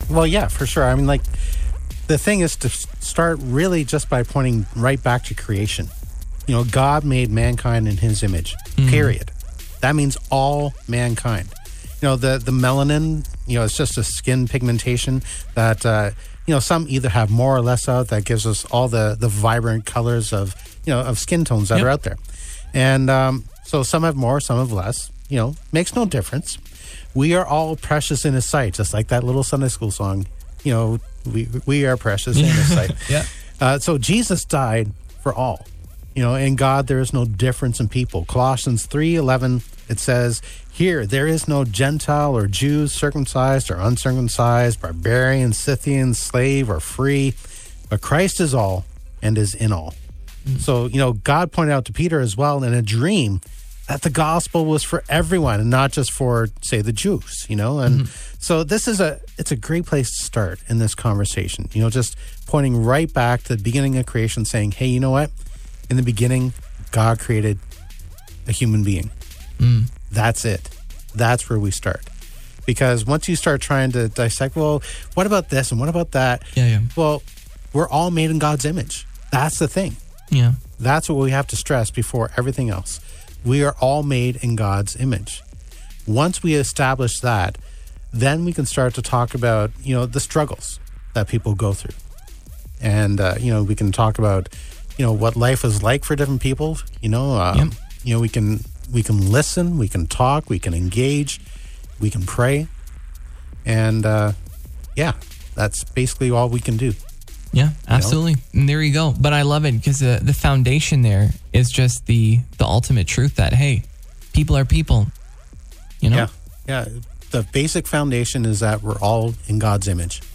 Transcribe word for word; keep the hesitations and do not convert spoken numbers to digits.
Well, yeah, for sure. I mean, like, the thing is to start really just by pointing right back to creation. You know, God made mankind in his image, mm. period. That means all mankind. You know, the, the melanin, you know, it's just a skin pigmentation that, uh, you know, some either have more or less of that gives us all the, the vibrant colors of, you know, of skin tones that yep. are out there. And um, so some have more, some have less. You know, makes no difference. We are all precious in his sight, just like that little Sunday school song. You know, we we are precious in his sight. yeah. Uh, so Jesus died for all. You know, in God there is no difference in people. Colossians three eleven, it says, here there is no Gentile or Jew, circumcised or uncircumcised, barbarian, Scythian, slave or free, but Christ is all and is in all. Mm. So, you know, God pointed out to Peter as well in a dream that the gospel was for everyone and not just for, say, the Jews, you know? And mm-hmm. so this is a, it's a great place to start in this conversation, you know, just pointing right back to the beginning of creation saying, hey, you know what? In the beginning, God created a human being. Mm. That's it. That's where we start. Because once you start trying to dissect, well, what about this and what about that? Yeah, yeah. Well, we're all made in God's image. That's the thing. Yeah. That's what we have to stress before everything else. We are all made in God's image. Once we establish that, then we can start to talk about, you know, the struggles that people go through. And, uh, you know, we can talk about, you know, what life is like for different people. You know, um, yep. you know, we can we can listen, we can talk, we can engage, we can pray. And, uh, yeah, that's basically all we can do. Yeah, absolutely. You know? And there you go. But I love it because the, the foundation there is just the, the ultimate truth that, hey, people are people, you know? Yeah, yeah. The basic foundation is that we're all in God's image.